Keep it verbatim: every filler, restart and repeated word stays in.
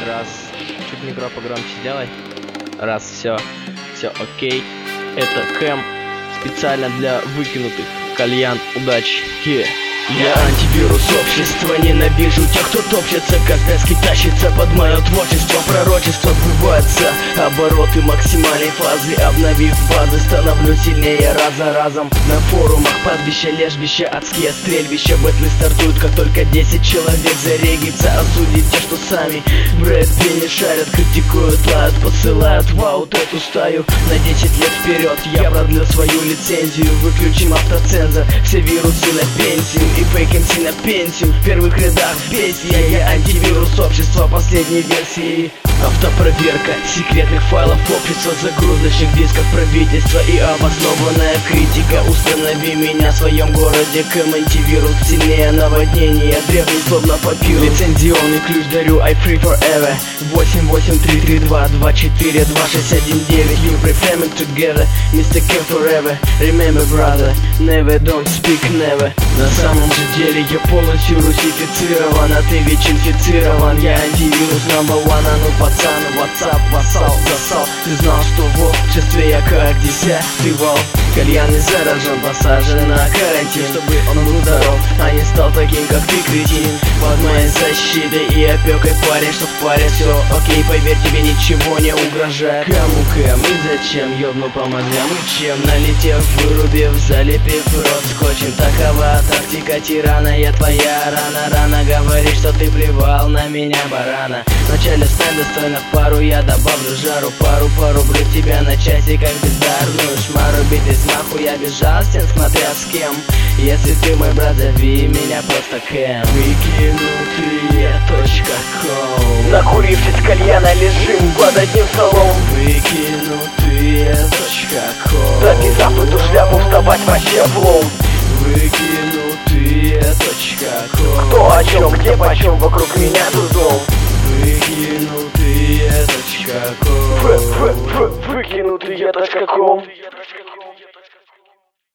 Раз. Чуть микро погромче сделай. Раз, все. Все, окей. Это Кэм. Специально для выкинутых. Кальян, удачи. Yeah. Я антивирус общества, ненавижу тех, кто топчется, как дески тащится под мое творчество. Пророчество сбывается, обороты максимальной фазы. Обновив базы, становлюсь сильнее раз за разом. На форумах пастбища, лежбища, адские стрельбища. Бэтлы стартуют, как только десять человек зарегится. Осудить те, что сами в рэпе не шарят, критикуют, лают, посылают в аут эту стаю. На десять лет вперед я продлил свою лицензию. Выключим автоцензор, все вирусы на пенсию. И фейк эм си на пенсию. В первых рядах бесия. Я антивирус общества последней версии. Автопроверка секретных файлов общества, загрузочных дисков правительства и обоснованная критика. Установи меня в своем городе, Кэм антивирус сильнее наводнения, древний словно папирус. Лицензионный ключ дарю, I free forever. Восемь восемь три три два два четыре два шесть один девять. You pray family together, мистер Кэм forever. Remember brother, never don't speak never. На самом же деле я полностью русифицирован, а ты ведь инфицирован. Я антивирус number one, а ну пацан, WhatsApp, вассал, засал. Ты знал, что в обществе я как десятый вал. Кальянный заражен, посажен на карантин, чтобы он был здоров, а не стал таким, как ты, кретин. Под моей защитой и опекой парень, что в паре все окей, поверь, тебе ничего не угрожает. Кому Кэм и зачем, ёбну по мозгам и чем. Налетев, вырубив, залепив рот скотчем. Такова тактика тирана, я твоя рана. Рано говоришь, что ты плевал на меня, барана. Вначале стань достойно в пару, я добавлю жару. Пару, пару брызг тебя на части, как бездарную шмару. Битый смаху, я безжалостен, смотря с кем. Если ты мой брат, зови меня просто Кэм. Выкинутые точка ком. Накурившись кальяна, лежим под одним столом. Выкинутые точка ком. Записав эту шляпу, вставать вообще влом. Выкинутые точка ком. Кто о чем, где почем, вокруг меня дурдом. Выкинутые точка ком. Выкинутые точка ком.